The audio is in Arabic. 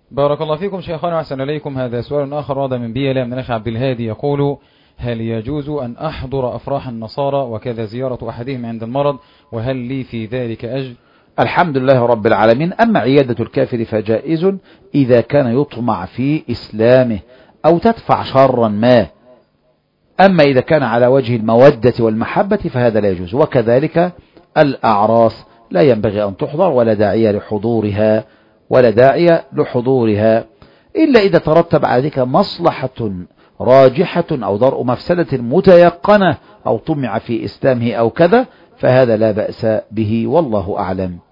بارك الله فيكم شيخنا وأحسن إليكم. هذا سؤال آخر ورد من بيلا من الأخ عبد الهادي يقول: هل يجوز أن أحضر أفراح النصارى وكذا زيارة أحدهم عند المرض، وهل لي في ذلك أجر؟ الحمد لله رب العالمين. أما عيادة الكافر فجائز إذا كان يطمع في إسلامه أو تدفع شرا ما. أما إذا كان على وجه المودة والمحبة فهذا لا يجوز. وكذلك الأعراس لا ينبغي أن تحضر ولا داعي لحضورها إلا إذا ترتب على ذلك مصلحة راجحة أو درء مفسدة متيقنة أو طمع في إسلامه أو كذا، فهذا لا بأس به، والله أعلم.